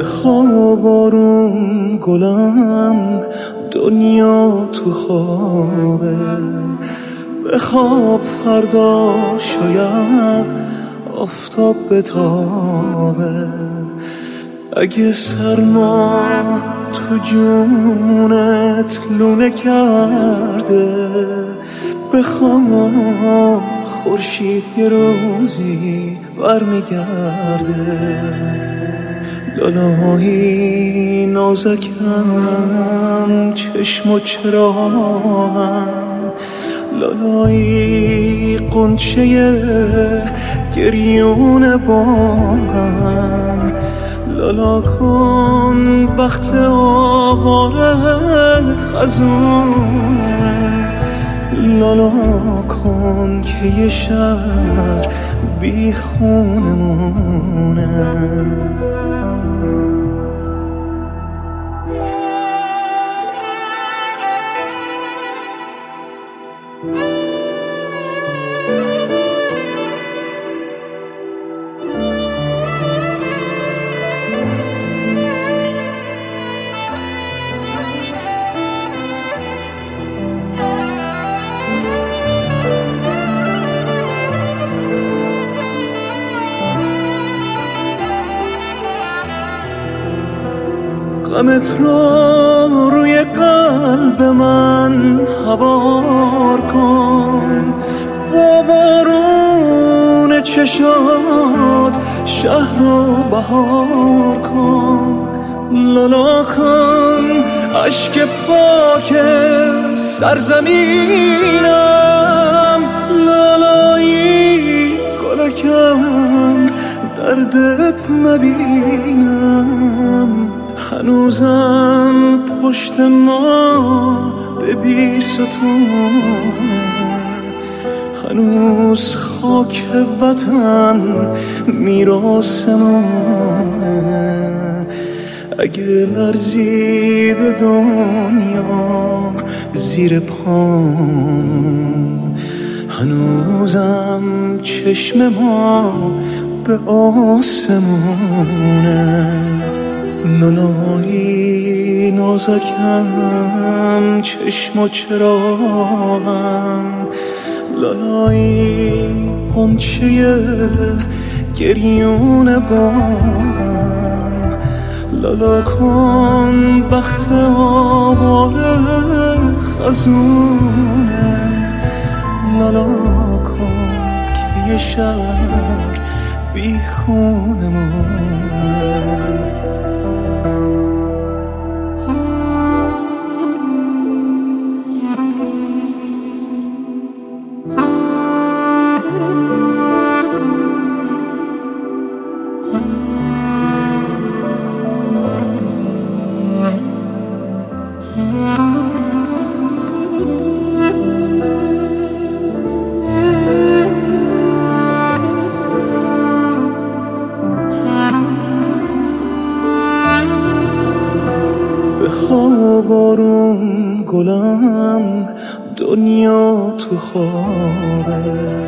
بخواب آروم گلم، دنیا تو خوابه. بخواب فردا شاید آفتاب بتابه. اگه سرما تو جونت لونه کرده، بخواب خورشید یه روزی برمیگرده. لالایی نازکم، چشم و چراغم، لالایی قنچه گریون باغم. لالا کن بخت آواره خزونه، لالا کن که یه شهر بی خونه مونه. غمت رو روی قلب من حوار کن، با بارون چشات شهر رو بهار کن. لالا کن عشق پاک سرزمینم، لالایی گلکم دردت نبینم. هنوزم پشت ما به بی ستونه، هنوز خاک وطن میراثمونه. اگه لرزید دنیا زیر پام، هنوزم چشم ما به آسمونه. لالایی نازکم، چشم و چراغم، لالایی قنچه گریون باغم. لالا کن بخت آواره خزونه، لالا کن که یه شهر بی خونه مونه. بخواب آروم گلم، دنیا تو خوابه.